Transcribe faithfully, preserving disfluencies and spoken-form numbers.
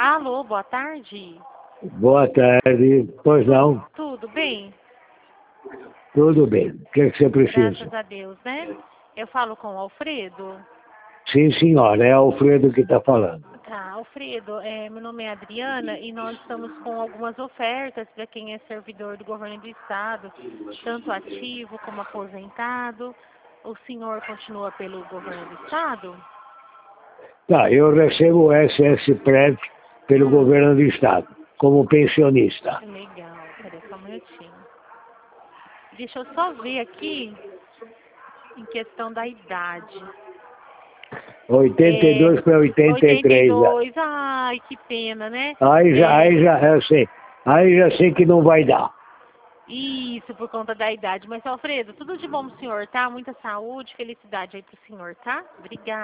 Alô, boa tarde. Boa tarde. Pois não? Tudo bem? Tudo bem. O que é que você precisa? Graças a Deus, né? Eu falo com o Alfredo. Sim, senhora. É Alfredo que está falando. Tá, Alfredo, é, meu nome é Adriana e nós estamos com algumas ofertas para quem é servidor do governo do estado, tanto ativo como aposentado. O senhor continua pelo governo do estado? Tá, eu recebo o S S P R E V pelo governo do estado, como pensionista. Legal, peraí só um minutinho. Deixa eu só ver aqui, em questão da idade. oitenta e dois para oitenta e três. oitenta e dois, ai, que pena, né? Aí já, É, aí já, eu sei. Aí já sei que não vai dar. Isso, por conta da idade. Mas, Alfredo, tudo de bom pro senhor, tá? Muita saúde, felicidade aí pro senhor, tá? Obrigada.